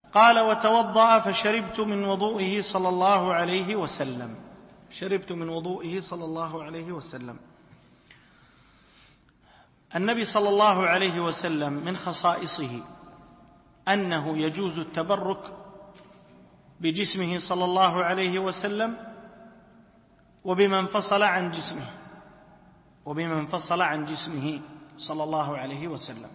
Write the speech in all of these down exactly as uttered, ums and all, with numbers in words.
قال: وتوضأ فشربت من وضوئه صلى الله عليه وسلم شربت من وضوئه صلى الله عليه وسلم. النبي صلى الله عليه وسلم من خصائصه أنه يجوز التبرك بجسمه صلى الله عليه وسلم وبما انفصل عن جسمه وبما انفصل عن جسمه صلى الله عليه وسلم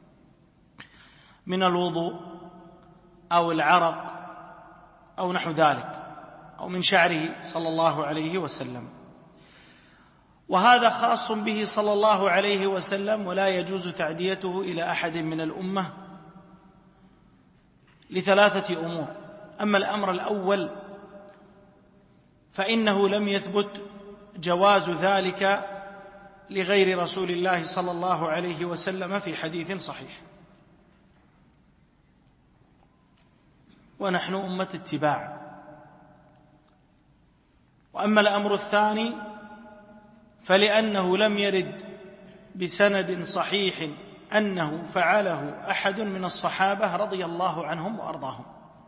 من الوضوء أو العرق أو نحو ذلك، أو من شعره صلى الله عليه وسلم. وهذا خاص به صلى الله عليه وسلم، ولا يجوز تعديته إلى أحد من الأمة لثلاثة أمور. أما الأمر الأول فإنه لم يثبت جواز ذلك لغير رسول الله صلى الله عليه وسلم في حديث صحيح، ونحن أمة اتباع. وأما الأمر الثاني فلأنه لم يرد بسند صحيح أنه فعله أحد من الصحابة رضي الله عنهم وأرضاهم.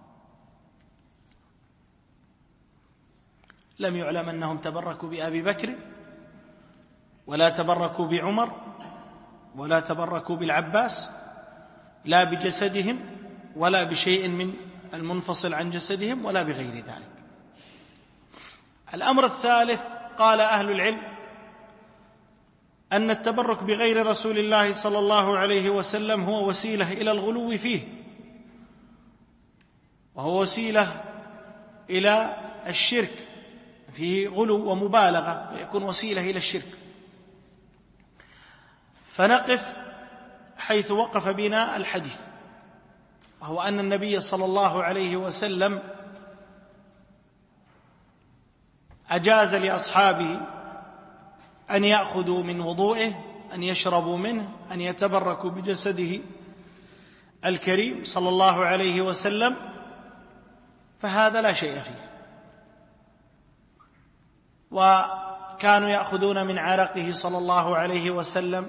لم يعلم أنهم تبركوا بأبي بكر، ولا تبركوا بعمر، ولا تبركوا بالعباس، لا بجسدهم ولا بشيء من المنفصل عن جسدهم ولا بغير ذلك. الأمر الثالث قال أهل العلم أن التبرك بغير رسول الله صلى الله عليه وسلم هو وسيلة إلى الغلو فيه، وهو وسيلة إلى الشرك، فيه غلو ومبالغة، ويكون وسيلة إلى الشرك. فنقف حيث وقف بنا الحديث، وهو أن النبي صلى الله عليه وسلم أجاز لأصحابه أن يأخذوا من وضوئه، أن يشربوا منه، أن يتبركوا بجسده الكريم صلى الله عليه وسلم، فهذا لا شيء فيه. وكانوا يأخذون من عرقه صلى الله عليه وسلم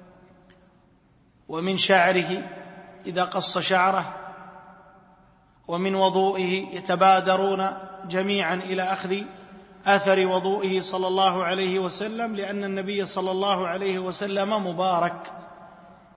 ومن شعره إذا قص شعره ومن وضوئه، يتبادرون جميعا إلى أخذ أثر وضوئه صلى الله عليه وسلم، لأن النبي صلى الله عليه وسلم مبارك